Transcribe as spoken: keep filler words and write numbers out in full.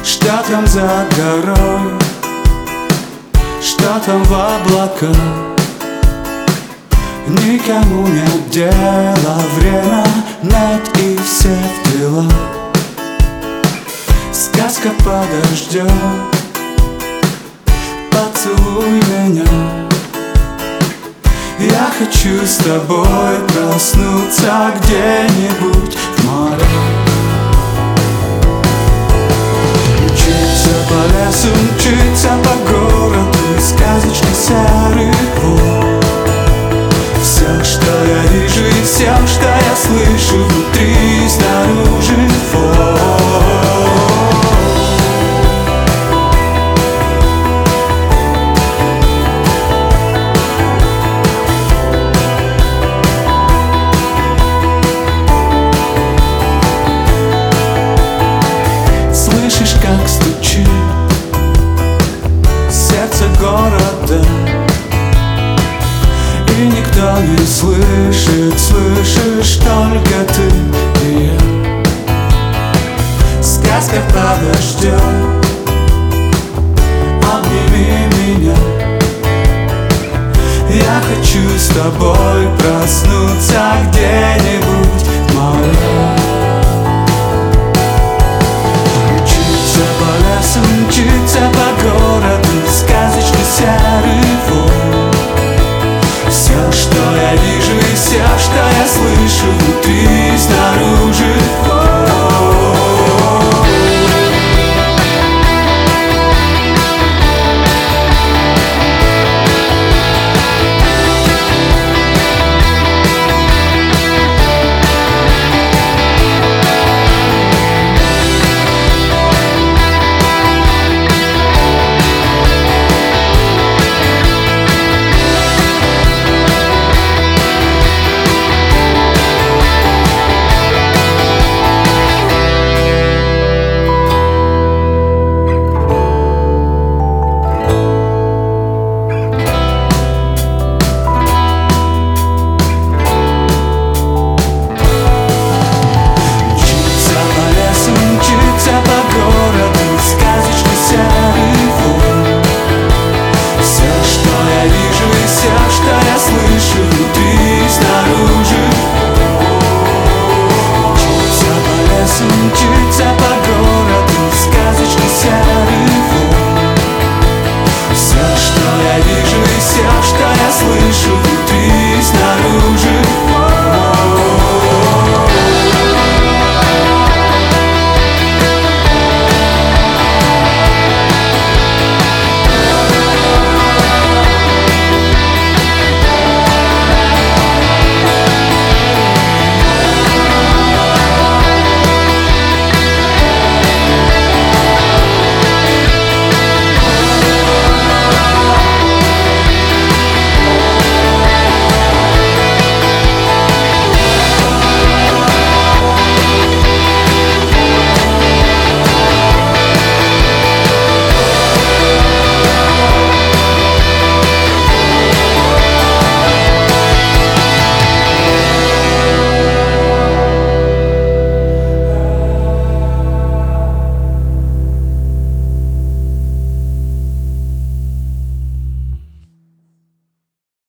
Что там за горой, что там в облаках? Никому нет дела, время нет и все в делах. Сказка подождет, поцелуй меня. Я хочу с тобой проснуться где-нибудь в море. Мчиться по лесу, мчиться по городу, сказочки серых вод. Все, что я вижу и все, что я слышу внутри и снаружи, вот. Слышишь, как стучит сердце города, и никто не слышит, слышишь только ты и я. Сказка подождет, обними меня. Я хочу с тобой проснуться где-нибудь в море.